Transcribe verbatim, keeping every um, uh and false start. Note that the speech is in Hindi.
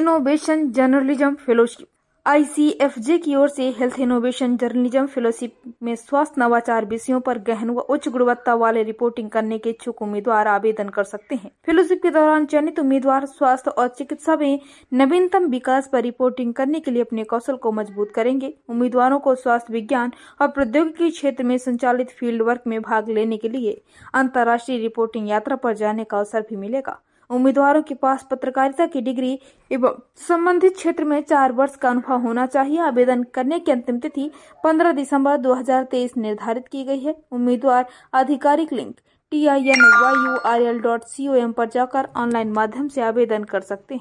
Innovation journalism fellowship. I C F J की ओर से हेल्थ इनोवेशन जर्नलिज्म फेलोशिप में स्वास्थ्य नवाचार विषयों पर गहन व उच्च गुणवत्ता वाले रिपोर्टिंग करने के इच्छुक उम्मीदवार आवेदन कर सकते हैं। फेलोशिप के दौरान चयनित उम्मीदवार स्वास्थ्य और चिकित्सा में नवीनतम विकास पर रिपोर्टिंग करने के लिए अपने कौशल को मजबूत करेंगे। उम्मीदवारों को स्वास्थ्य विज्ञान और प्रौद्योगिकी क्षेत्र में संचालित फील्ड वर्क में भाग लेने के लिए अंतर्राष्ट्रीय रिपोर्टिंग यात्रा पर जाने का अवसर भी मिलेगा। उम्मीदवारों के पास पत्रकारिता की डिग्री एवं संबंधित क्षेत्र में चार वर्ष का अनुभव होना चाहिए। आवेदन करने की अंतिम तिथि पंद्रह दिसंबर दो हज़ार तेईस निर्धारित की गई है। उम्मीदवार आधिकारिक link T I N Y U R L dot C O M पर जाकर ऑनलाइन माध्यम से आवेदन कर सकते हैं।